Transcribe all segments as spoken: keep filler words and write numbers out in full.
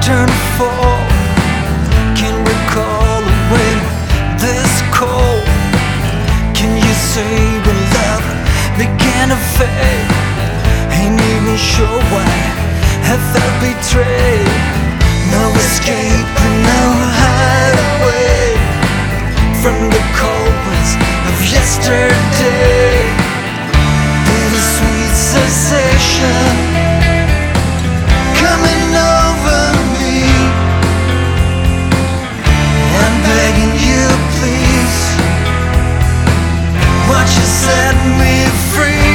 turn to fall. Can recall when this cold. Can you say when love began to fade? Ain't even sure why I felt betrayed. No escape and no hideaway from the cold winds of yesterday. Bittersweet sensation coming over me. I'm begging you, please, won't you set me free?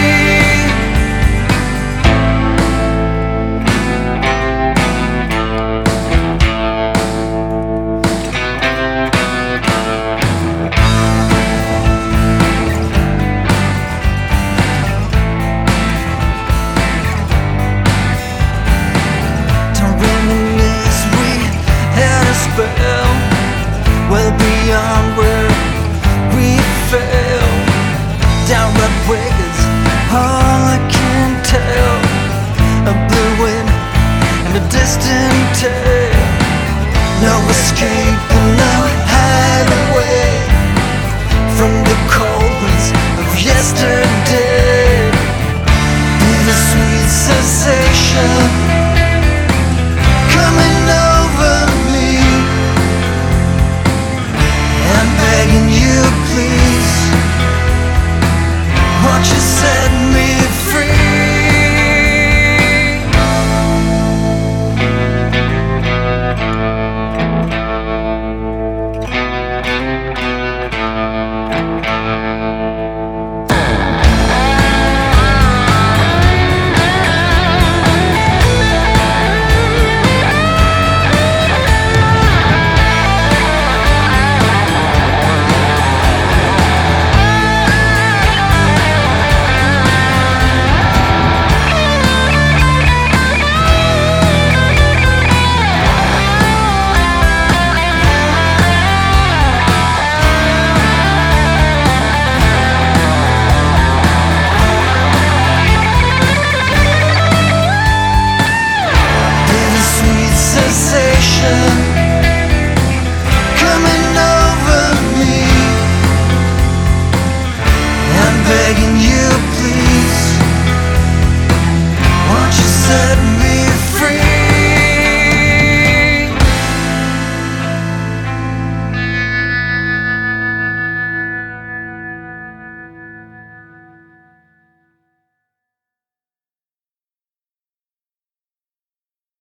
Well beyond where we fell. Downright wicked, all I can tell. A blue wind and a distant tale. No escape and no hideaway from the cold winds of yesterday. Bittersweet sensation coming over me. I'm begging you, please, won't you